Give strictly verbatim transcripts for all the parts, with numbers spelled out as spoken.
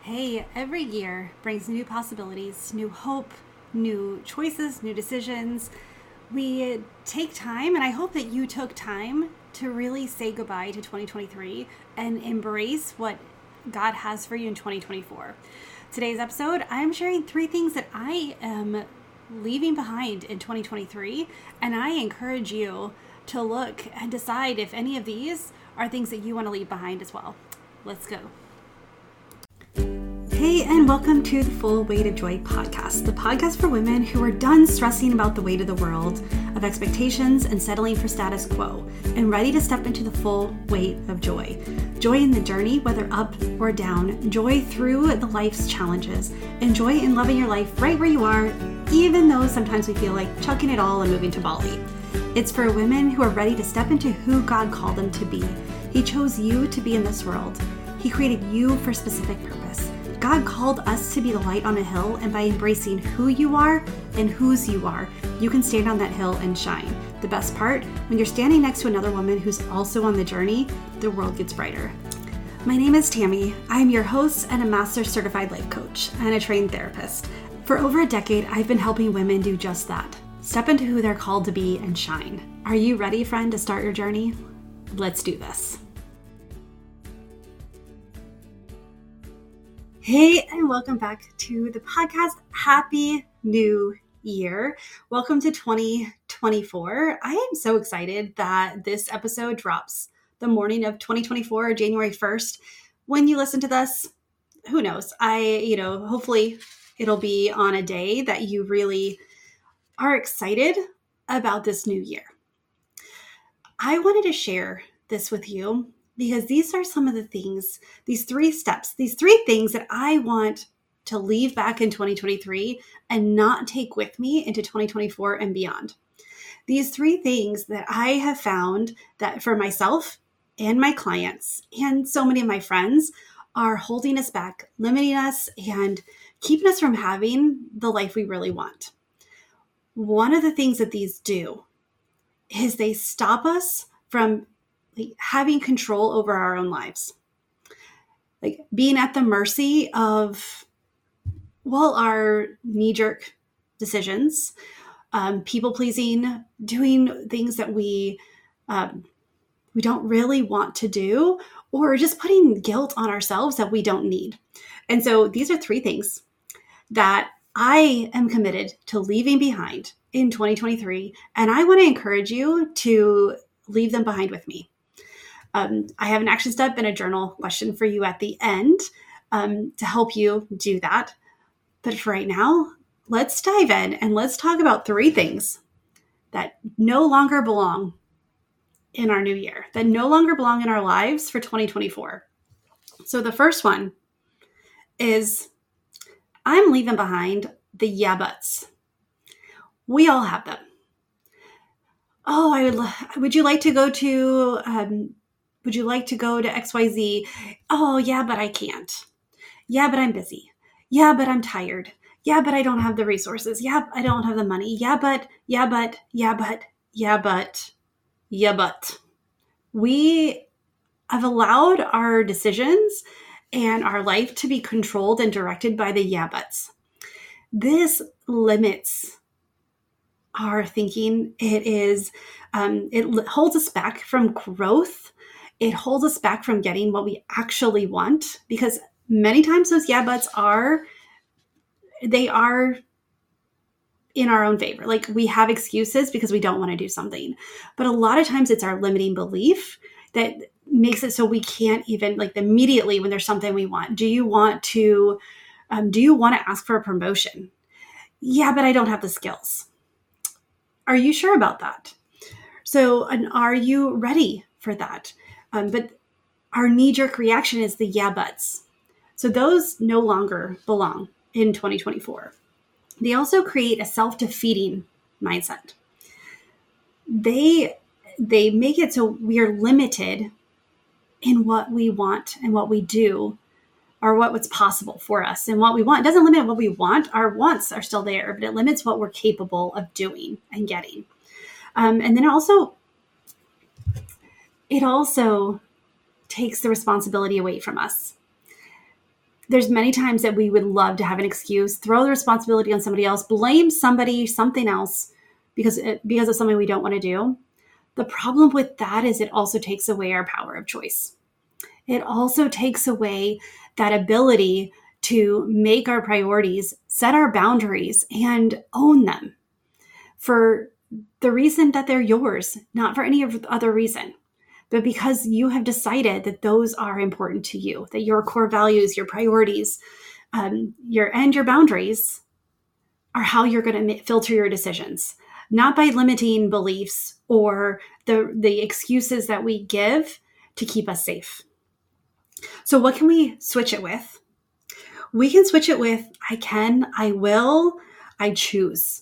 Hey, every year brings new possibilities, new hope, new choices, new decisions. We take time, and I hope that you took time to really say goodbye to twenty twenty-three and embrace what God has for you in twenty twenty-four. Today's episode, I'm sharing three things that I am leaving behind in twenty twenty-three, and I encourage you to look and decide if any of these are things that you want to leave behind as well. Let's go. Hey, and welcome to the Full Weight of Joy podcast, the podcast for women who are done stressing about the weight of the world, of expectations and settling for status quo, and ready to step into the full weight of joy. Joy in the journey, whether up or down, joy through the life's challenges, and joy in loving your life right where you are, even though sometimes we feel like chucking it all and moving to Bali. It's for women who are ready to step into who God called them to be. He chose you to be in this world. He created you for a specific purpose. God called us to be the light on a hill, and by embracing who you are and whose you are, you can stand on that hill and shine. The best part, when you're standing next to another woman who's also on the journey, the world gets brighter. My name is Tammy. I'm your host and a master certified life coach and a trained therapist. For over a decade, I've been helping women do just that. Step into who they're called to be and shine. Are you ready, friend, to start your journey? Let's do this. Hey, and welcome back to the podcast. Happy New Year. Welcome to twenty twenty-four. I am so excited that this episode drops the morning of twenty twenty-four, January first. When you listen to this, who knows? I, you know, hopefully it'll be on a day that you really are excited about this new year. I wanted to share this with you because these are some of the things, these three steps, these three things that I want to leave back in twenty twenty-three and not take with me into twenty twenty-four and beyond. These three things that I have found that for myself and my clients and so many of my friends are holding us back, limiting us, and keeping us from having the life we really want. One of the things that these do is they stop us from like having control over our own lives, like being at the mercy of, well, our knee-jerk decisions, um, people-pleasing, doing things that we um, we don't really want to do, or just putting guilt on ourselves that we don't need. And so these are three things that I am committed to leaving behind in twenty twenty-three, and I want to encourage you to leave them behind with me. Um, I have an action step and a journal question for you at the end um, to help you do that. But for right now, let's dive in and let's talk about three things that no longer belong in our new year, that no longer belong in our lives for twenty twenty-four. So the first one is I'm leaving behind the yeah buts. We all have them. Oh, I would. Would you like to go to? Um, would you like to go to X Y Z? Oh, yeah, but I can't. Yeah, but I'm busy. Yeah, but I'm tired. Yeah, but I don't have the resources. Yeah, I don't have the money. Yeah, but. Yeah, but. Yeah, but. Yeah, but. Yeah, but. We have allowed our decisions and our life to be controlled and directed by the yeah buts. This limits our thinking. It is, um, it holds us back from growth. It holds us back from getting what we actually want, because many times those yeah buts are, they are in our own favor. Like we have excuses because we don't want to do something. But a lot of times it's our limiting belief that makes it so we can't even, like immediately when there's something we want. Do you want to, um, do you want to ask for a promotion? Yeah, but I don't have the skills. Are you sure about that? So, and are you ready for that? Um, but our knee-jerk reaction is the yeah buts. So those no longer belong in twenty twenty-four. They also create a self-defeating mindset. They, they make it so we are limited in what we want and what we do, or what, what's possible for us and what we want. It doesn't limit what we want. Our wants are still there, but it limits what we're capable of doing and getting. Um, and then also, it also takes the responsibility away from us. there's many times that we would love to have an excuse, throw the responsibility on somebody else, blame somebody, something else because, because of something we don't want to do. The problem with that is it also takes away our power of choice. It also takes away that ability to make our priorities, set our boundaries, and own them for the reason that they're yours, not for any other reason, but because you have decided that those are important to you, that your core values, your priorities, um, your and your boundaries are how you're going to filter your decisions, not by limiting beliefs or the, the excuses that we give to keep us safe. So what can we switch it with? We can switch it with, I can, I will, I choose.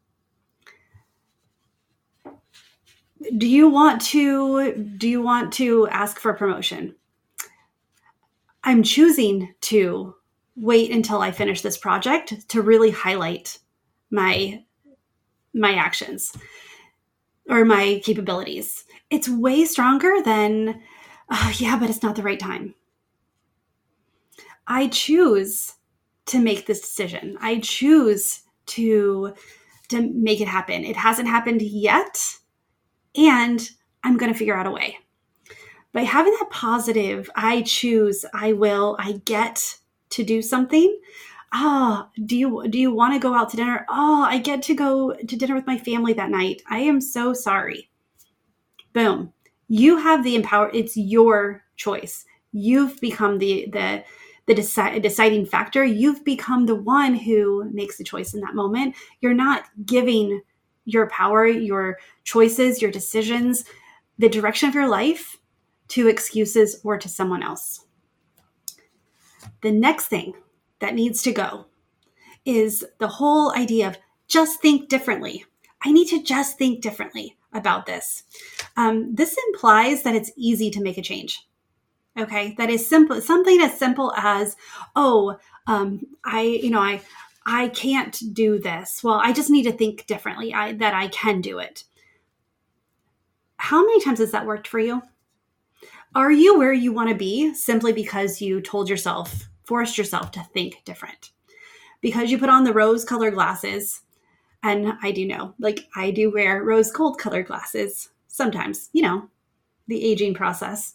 Do you want to, do you want to ask for a promotion? I'm choosing to wait until I finish this project to really highlight my, my actions or my capabilities. It's way stronger than, oh, yeah, but it's not the right time. I choose to make this decision. I choose to, to make it happen. It hasn't happened yet, and I'm going to figure out a way. By having that positive, I choose, I will, I get to do something. Oh, do you do you want to go out to dinner? Oh, I get to go to dinner with my family that night. I am so sorry. Boom. You have the empower. It's your choice. You've become the the the deci- deciding factor. You've become the one who makes the choice in that moment. You're not giving your power, your choices, your decisions, the direction of your life to excuses or to someone else. The next thing that needs to go is the whole idea of just think differently. I need to just think differently about this. Um, this implies that it's easy to make a change. Okay, that is simple. Something as simple as, oh, um, I, you know, I, I can't do this. Well, I just need to think differently. I, that I can do it. How many times has that worked for you? Are you where you want to be simply because you told yourself, forced yourself to think different? Because you put on the rose-colored glasses, and I do know, like I do wear rose-gold colored glasses sometimes, you know, the aging process.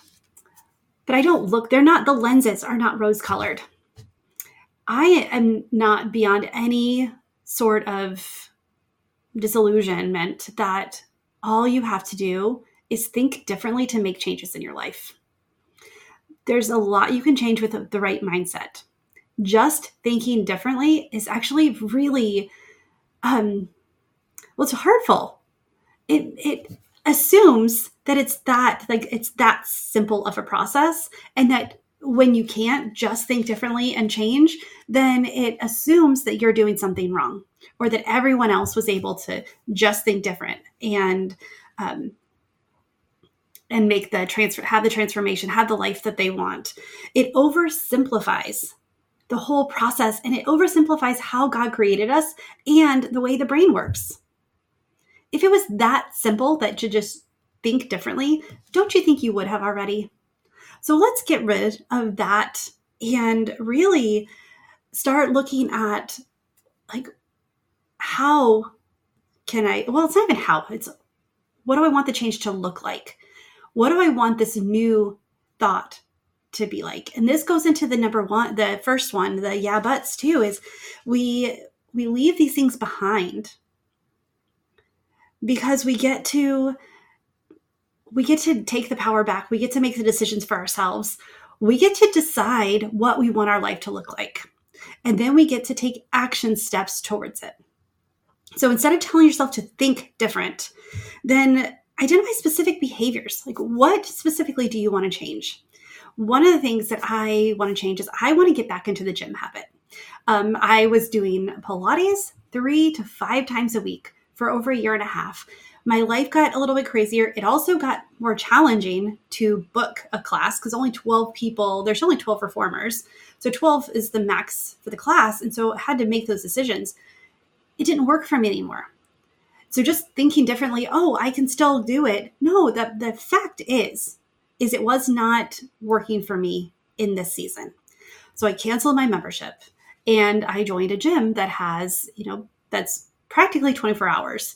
But I don't look, they're not, the lenses are not rose-colored. I am not beyond any sort of disillusionment that all you have to do is think differently to make changes in your life. There's a lot you can change with the right mindset. Just thinking differently is actually really, um, well, it's hurtful. It it assumes that it's that, like, it's that simple of a process, and that when you can't just think differently and change, then it assumes that you're doing something wrong, or that everyone else was able to just think different and um, and make the transfer, have the transformation, have the life that they want. It oversimplifies the whole process, and it oversimplifies how God created us and the way the brain works. If it was that simple that to just think differently, don't you think you would have already? So let's get rid of that and really start looking at, like, how can I, well, it's not even how, it's what do I want the change to look like? What do I want this new thought to be like? And this goes into the number one, the first one, the yeah buts too, is we we leave these things behind because we get to we get to take the power back. We get to make the decisions for ourselves. We get to decide what we want our life to look like. And then we get to take action steps towards it. So instead of telling yourself to think different, then identify specific behaviors. Like, what specifically do you want to change? One of the things that I want to change is I want to get back into the gym habit. Um, I was doing Pilates three to five times a week for over a year and a half. My life got a little bit crazier. It also got more challenging to book a class because only twelve people, there's only twelve performers. So twelve is the max for the class. And so I had to make those decisions. It didn't work for me anymore. So just thinking differently, oh, I can still do it. No, the, the fact is, is it was not working for me in this season. So I canceled my membership and I joined a gym that has, you know, that's practically twenty-four hours.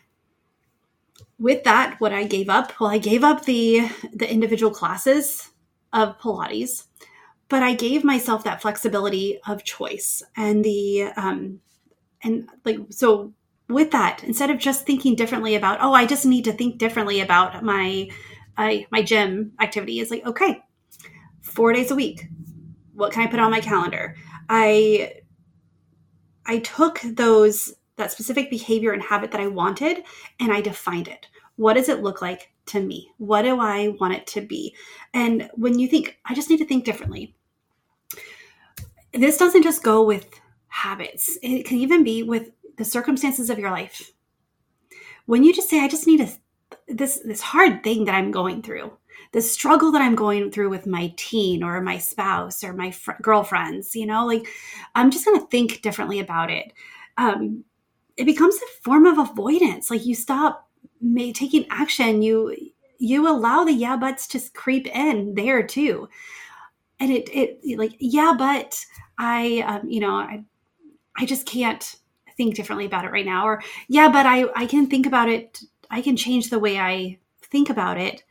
With that, what I gave up, well, I gave up the, the individual classes of Pilates, but I gave myself that flexibility of choice and the, um, and like, so with that, instead of just thinking differently about, oh, I just need to think differently about my, I, my gym activity, it's like, okay, four days a week, what can I put on my calendar? I, I took those, that specific behavior and habit that I wanted, and I defined it. What does it look like to me? What do I want it to be? And when you think, I just need to think differently, this doesn't just go with habits. It can even be with the circumstances of your life. When you just say, I just need a, this, this hard thing that I'm going through, the struggle that I'm going through with my teen or my spouse or my fr- girlfriends, you know, like I'm just going to think differently about it. Um, it becomes a form of avoidance. Like you stop may, taking action. You, you allow the yeah buts to creep in there too. And it, it like, yeah, but I, um, you know, I, I just can't think differently about it right now. Or yeah, but I, I can think about it. I can change the way I think about it.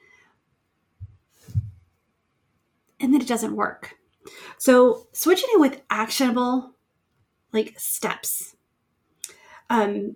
And then it doesn't work. So switching it with actionable like steps. Um,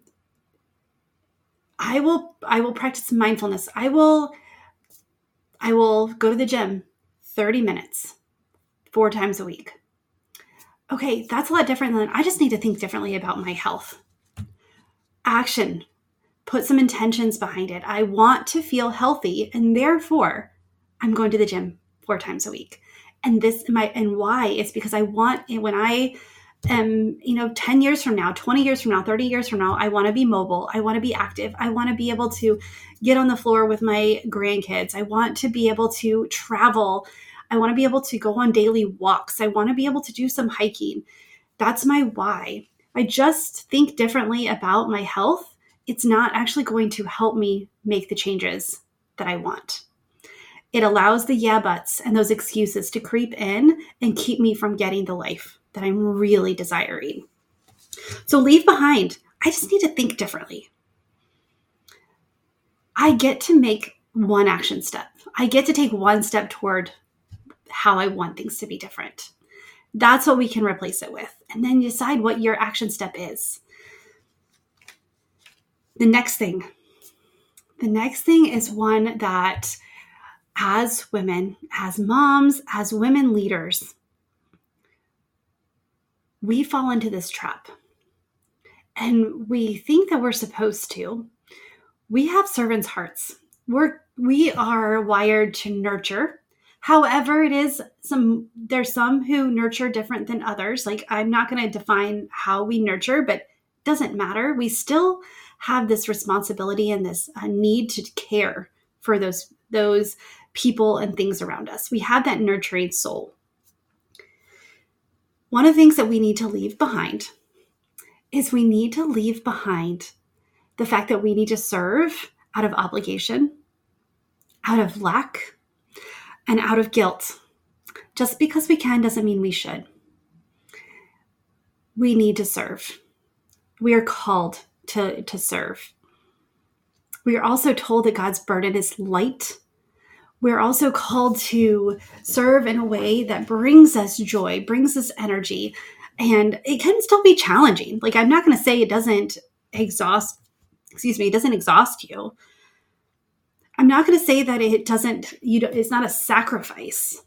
I will, I will practice mindfulness. I will, I will go to the gym thirty minutes, four times a week. Okay, that's a lot different than I just need to think differently about my health. Action, put some intentions behind it. I want to feel healthy, and therefore I'm going to the gym four times a week. And this, my, and why? It's because I want, when I am, you know, ten years from now, twenty years from now, thirty years from now, I want to be mobile. I want to be active. I want to be able to get on the floor with my grandkids. I want to be able to travel. I want to be able to go on daily walks. I want to be able to do some hiking. That's my why. I just think differently about my health. It's not actually going to help me make the changes that I want. It allows the yeah buts and those excuses to creep in and keep me from getting the life that I'm really desiring. So leave behind. I just need to think differently. I get to make one action step. I get to take one step toward how I want things to be different. That's what we can replace it with. And then decide what your action step is. The next thing. The next thing is one that as women, as moms, as women leaders, we fall into this trap. And we think that we're supposed to. We have servants' hearts. We're, we are wired to nurture. However, it is some, there's some who nurture different than others. Like I'm not going to define how we nurture, but it doesn't matter. We still have this responsibility and this uh, need to care for those, those people and things around us. We have that nurturing soul. One of the things that we need to leave behind is we need to leave behind the fact that we need to serve out of obligation, out of lack, and out of guilt. Just because we can doesn't mean we should. We need to serve. We are called to, to serve. We are also told that God's burden is light. We're also called to serve in a way that brings us joy, brings us energy, and it can still be challenging. Like I'm not going to say it doesn't exhaust, excuse me, it doesn't exhaust you. I'm not going to say that it doesn't, you know, it's not a sacrifice.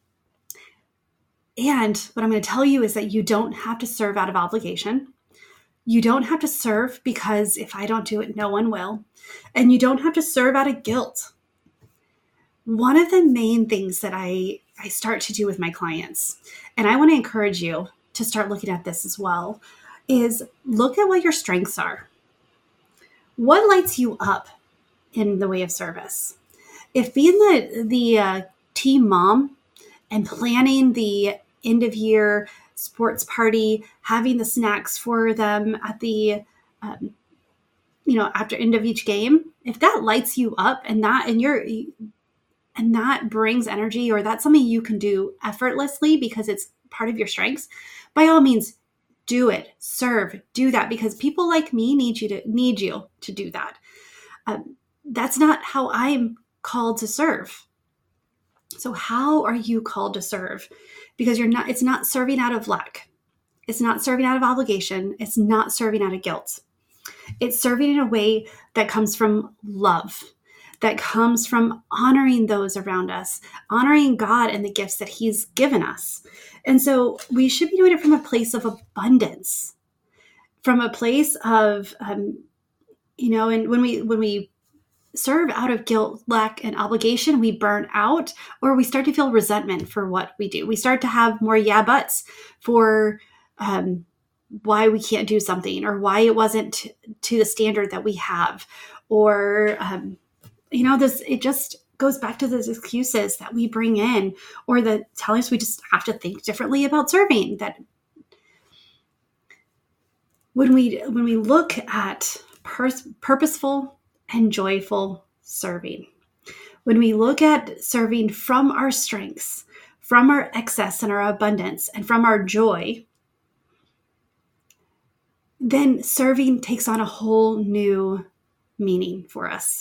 And what I'm going to tell you is that you don't have to serve out of obligation. You don't have to serve because if I don't do it, no one will. And you don't have to serve out of guilt. One of the main things that I, I start to do with my clients, and I want to encourage you to start looking at this as well, is look at what your strengths are. What lights you up in the way of service? If being the, the uh, team mom and planning the end of year sports party, having the snacks for them at the, um, you know, after end of each game, if that lights you up and that, and you're, and that brings energy, or that's something you can do effortlessly because it's part of your strengths, by all means, do it, serve, do that, because people like me need you to need you to do that. Um, that's not how I'm called to serve. So how are you called to serve? Because you're not, it's not serving out of lack. It's not serving out of obligation. It's not serving out of guilt. It's serving in a way that comes from love, that comes from honoring those around us, honoring God and the gifts that he's given us. And so we should be doing it from a place of abundance, from a place of, um, you know, and when we, when we serve out of guilt, lack, and obligation, we burn out, or we start to feel resentment for what we do. We start to have more yeah buts for um, why we can't do something, or why it wasn't t- to the standard that we have, or, um, you know, this, it just goes back to those excuses that we bring in, or the telling us we just have to think differently about serving. That when we, when we look at pers- purposeful and joyful serving, when we look at serving from our strengths, from our excess and our abundance, and from our joy, then serving takes on a whole new meaning for us.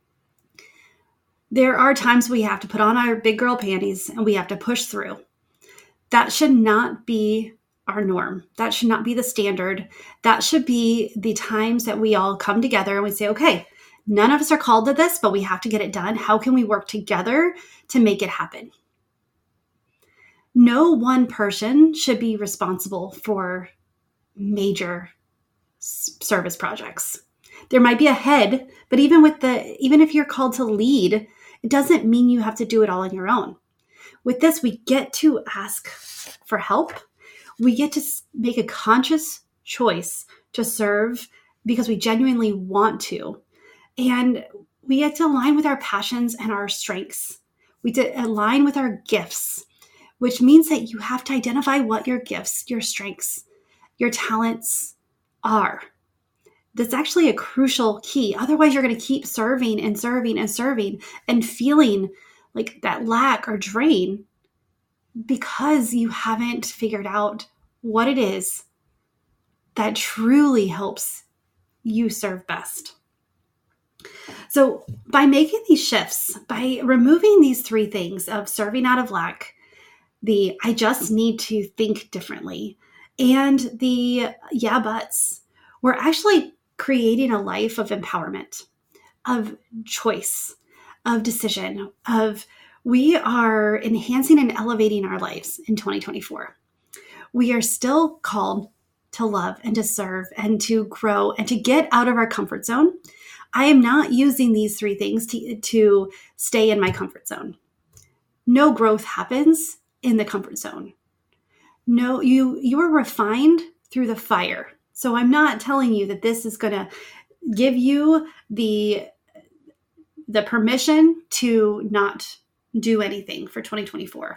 There are times we have to put on our big girl panties and we have to push through. That should not be our norm. That should not be the standard. That should be the times that we all come together and we say, okay, none of us are called to this, but we have to get it done. How can we work together to make it happen? No one person should be responsible for major service projects. There might be a head, but even with the, even if you're called to lead, it doesn't mean you have to do it all on your own. With this, we get to ask for help. We get to make a conscious choice to serve because we genuinely want to. And we get to align with our passions and our strengths. We get to align with our gifts, which means that you have to identify what your gifts, your strengths, your talents are. That's actually a crucial key. Otherwise, you're going to keep serving and serving and serving and feeling like that lack or drain because you haven't figured out what it is that truly helps you serve best. So by making these shifts, by removing these three things of serving out of lack, the I just need to think differently, and the yeah buts, we're actually creating a life of empowerment, of choice, of decision, of we are enhancing and elevating our lives in twenty twenty-four. We are still called to love and to serve and to grow and to get out of our comfort zone. I am not using these three things to, to stay in my comfort zone. No growth happens in the comfort zone. No, you, you are refined through the fire. So I'm not telling you that this is going to give you the, the permission to not do anything for twenty twenty-four.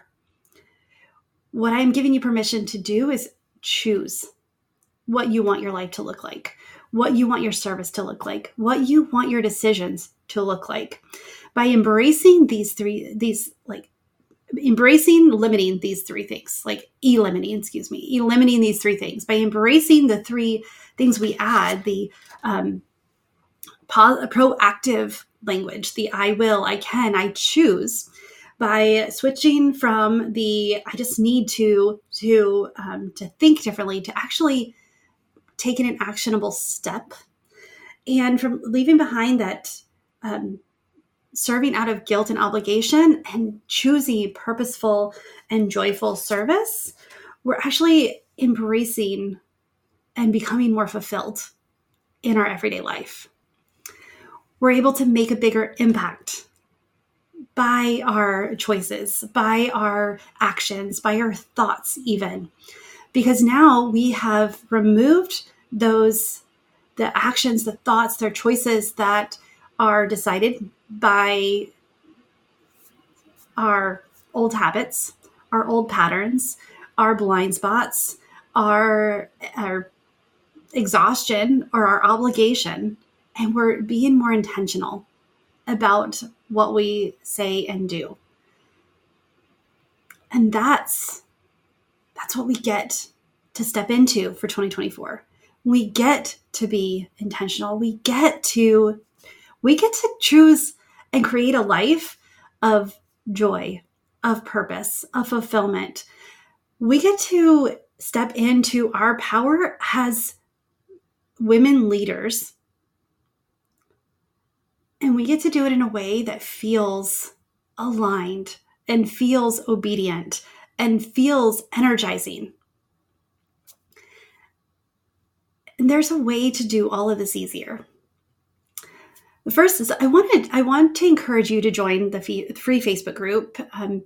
What I'm giving you permission to do is choose what you want your life to look like, what you want your service to look like, what you want your decisions to look like. By embracing these three, these like embracing, limiting these three things, like eliminating, excuse me, eliminating these three things, by embracing the three things we add, the um, po- proactive language, the I will, I can, I choose, by switching from the I just need to to um, to think differently to actually taking an actionable step, and from leaving behind that um, serving out of guilt and obligation and choosing purposeful and joyful service, we're actually embracing and becoming more fulfilled in our everyday life. We're able to make a bigger impact by our choices, by our actions, by our thoughts even. Because now we have removed those, the actions, the thoughts, their choices that are decided by our old habits, our old patterns, our blind spots, our, our exhaustion or our obligation. And we're being more intentional about what we say and do. And that's That's what we get to step into for twenty twenty-four. We get to be intentional. We get to, we get to choose and create a life of joy, of purpose, of fulfillment. We get to step into our power as women leaders. And we get to do it in a way that feels aligned and feels obedient and feels energizing. And there's a way to do all of this easier. The first is I wanted I want to encourage you to join the free Facebook group, um,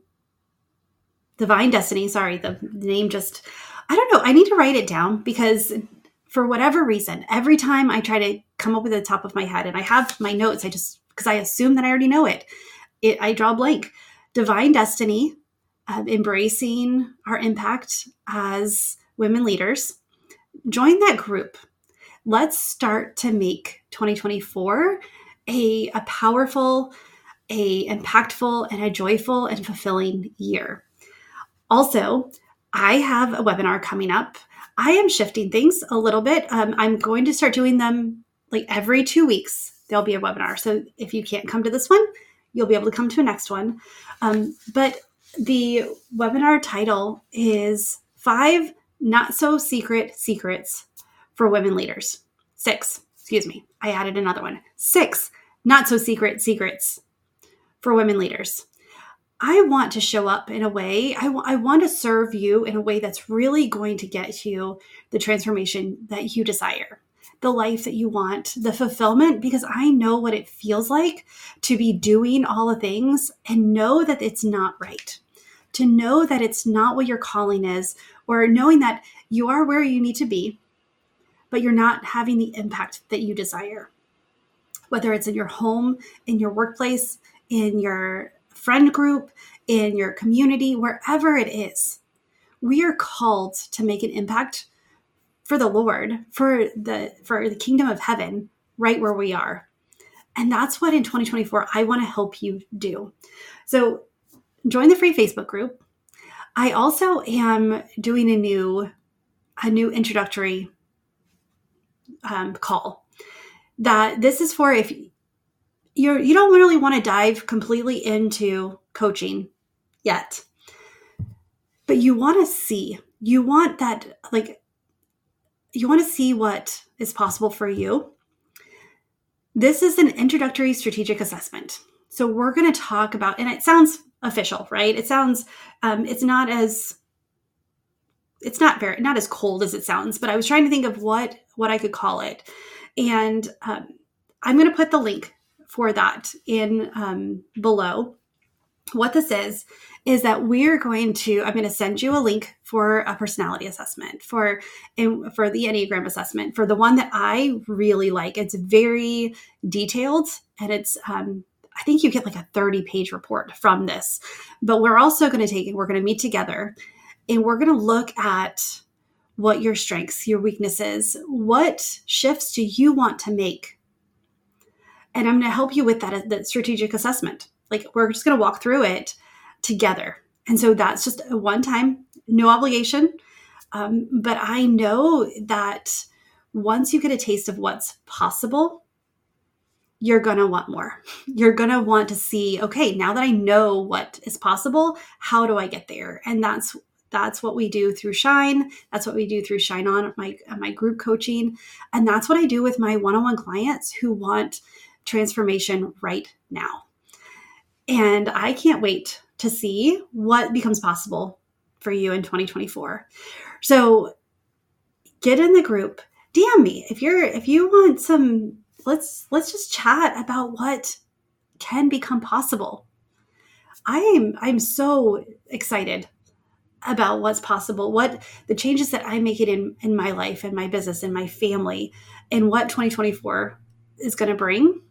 Divine Destiny. Sorry, the name just, I don't know. I need to write it down because for whatever reason, every time I try to come up with the top of my head and I have my notes, I just, because I assume that I already know it, it I draw a blank. Divine Destiny, uh, embracing our impact as women leaders. Join that group. Let's start to make twenty twenty-four a, a powerful, a impactful, and a joyful and fulfilling year. Also, I have a webinar coming up. I am shifting things a little bit. Um, I'm going to start doing them like every two weeks. There'll be a webinar. So if you can't come to this one, you'll be able to come to a next one. Um, but the webinar title is Five Not So Secret Secrets for Women Leaders. Six, excuse me. I added another one. Six Not So Secret Secrets for Women Leaders. I want to show up in a way, I, w- I want to serve you in a way that's really going to get you the transformation that you desire, the life that you want, the fulfillment, because I know what it feels like to be doing all the things and know that it's not right, to know that it's not what your calling is, or knowing that you are where you need to be, but you're not having the impact that you desire. Whether it's in your home, in your workplace, in your friend group, in your community, wherever it is, we are called to make an impact for the Lord, for the for the kingdom of heaven, right where we are. And that's what in twenty twenty-four, I want to help you do. So join the free Facebook group. I also am doing a new, a new introductory um, call that this is for if you're, you don't really want to dive completely into coaching yet, but you want to see, you want that, like, you want to see what is possible for you. This is an introductory strategic assessment. So we're going to talk about, and it sounds official, right? It sounds, um, it's not as, it's not very, not as cold as it sounds, but I was trying to think of what, what I could call it. And um, I'm going to put the link for that in um, below. What this is, is that we're going to, I'm going to send you a link for a personality assessment, for, for the Enneagram assessment, for the one that I really like. It's very detailed and it's, um, I think you get like a thirty page report from this, but we're also going to take it, we're going to meet together and we're going to look at what your strengths, your weaknesses, what shifts do you want to make? And I'm going to help you with that, that strategic assessment. Like we're just going to walk through it together. And so that's just a one time, no obligation. Um, but I know that once you get a taste of what's possible, you're going to want more. You're going to want to see, okay, now that I know what is possible, how do I get there? And that's That's what we do through Shine. That's what we do through Shine On, my, my group coaching. And that's what I do with my one-on-one clients who want transformation right now. And I can't wait to see what becomes possible for you in twenty twenty-four. So get in the group, D M me if you're, if you want some, let's, let's just chat about what can become possible. I'm, I'm so excited about what's possible, what the changes that I'm making in, in my life and my business and my family and what twenty twenty-four is going to bring.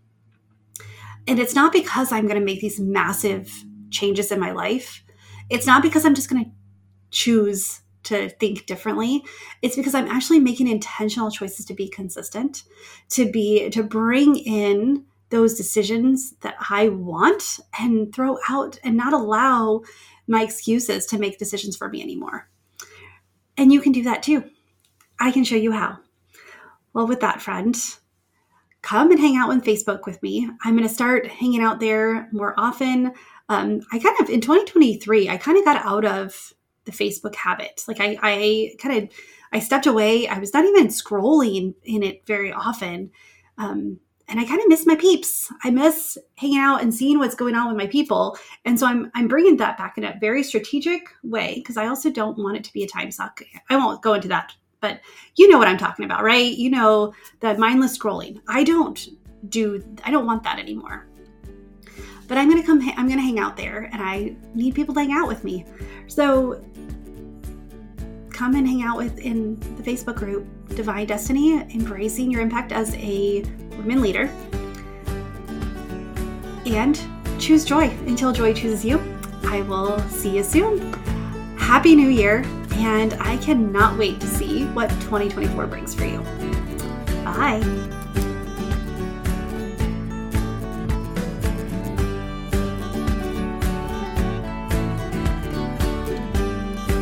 And it's not because I'm going to make these massive changes in my life. It's not because I'm just going to choose to think differently. It's because I'm actually making intentional choices to be consistent, to be, to bring in those decisions that I want and throw out and not allow my excuses to make decisions for me anymore. And you can do that too. I can show you how. Well, with that, friend, come and hang out on Facebook with me. I'm going to start hanging out there more often. Um, I kind of, in twenty twenty-three, I kind of got out of the Facebook habit. Like I, I kind of, I stepped away. I was not even scrolling in it very often. Um, and I kind of miss my peeps. I miss hanging out and seeing what's going on with my people. And so I'm, I'm bringing that back in a very strategic way, because I also don't want it to be a time suck. I won't go into that, but you know what I'm talking about, right? You know, the mindless scrolling. I don't do, I don't want that anymore. But I'm going to come, I'm going to hang out there, and I need people to hang out with me. So come and hang out with in the Facebook group, Divine Destiny, Embracing Your Impact as a Women Leader. And choose joy until joy chooses you. I will see you soon. Happy New Year. And I cannot wait to see what twenty twenty-four brings for you. Bye.